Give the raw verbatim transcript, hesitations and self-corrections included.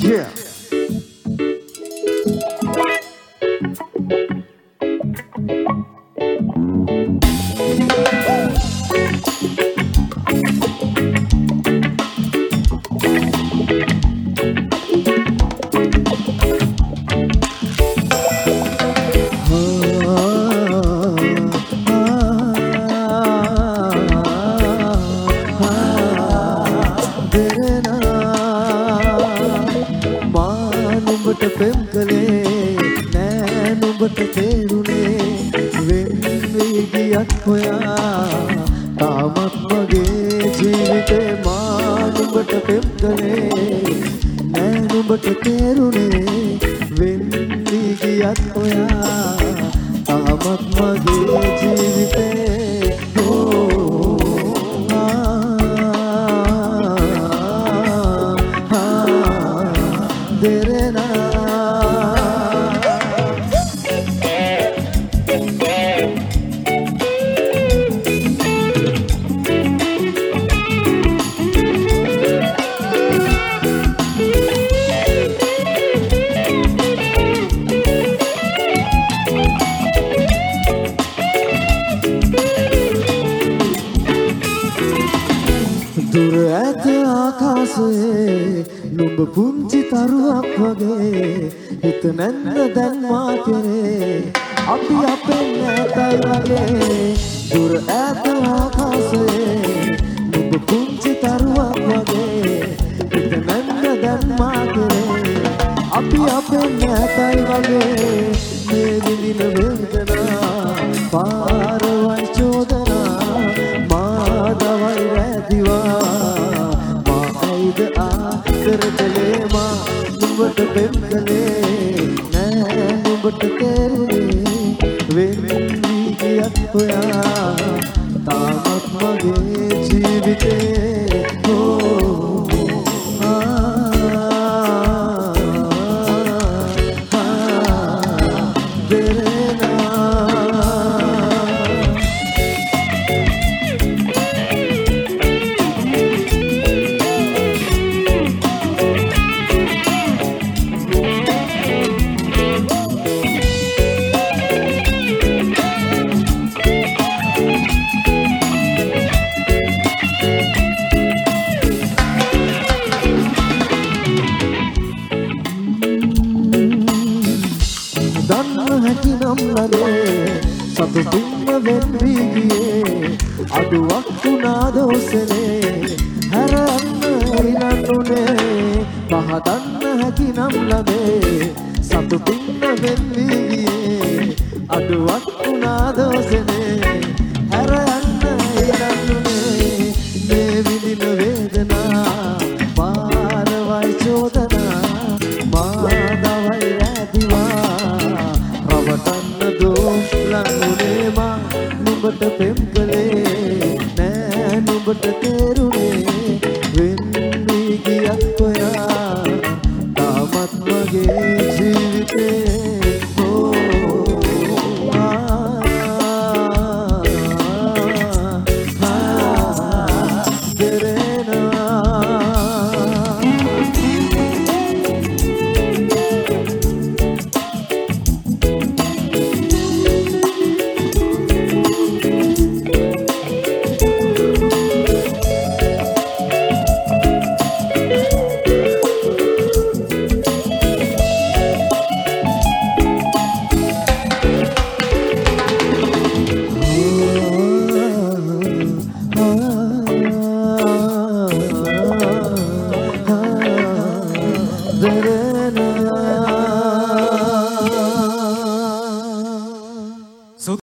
Yeah. නුඹට පෙම් කලේ නෑ නුඹට තේරුනේ වෙන් වී ගියත් හොයා තාමත් මගේ ජීවිතේ මා නුඹට පෙම් කලේ නෑ නුඹට තේරුනේ වෙන් වී ගියත් හොයා තාමත් මගේ ජීවිතේ ඕ දුර ඇත ආකාශයේ නුඹ පුංචි තරුවක් වගේ හිත නැන්න දැන් මා කෙරේ අපි අපෙන් නැතයි වගේ දුර ඇත ආකාශයේ නුඹ පුංචි තරුවක් වගේ හිත නැන්න දැන් මා කෙරේ අපි අපෙන් නැතයි වගේ මේ විඳින වේදනා පාරවල් චෝදනා මා දවල් රැදිවා කරකලේ මා නුඹට පෙම් කලේ නෑ නුඹට තේරුනේ වෙන් වී ගියත් හොයා තාමත් මගේ ජීවිතේ ඕ දන්න හැකි නම් ලනේ සතුටින්ම වෙන් වී ගියේ අඩුවක් වුණා දෝසනේ හැරන්න ඉරන්නුනේ මහ දන්න හැකි නම් ලනේ සතුටින්ම වෙන් වී ගියේ අඩුවක් වුණා දෝසනේ හැරන්න ඉරන්නුනේ මේ විඳින වේදනා පාරවල් චෝදනා මා දවල් රැදිවා රවටන්න දෝෂ් ලංගුනේ මා නුඹට පෙම් කලේ නෑ නුඹට තේරුනේ වෙන් වී ගියත් හොයා තාමත් මගේ ජීවිතේ ඕ da da da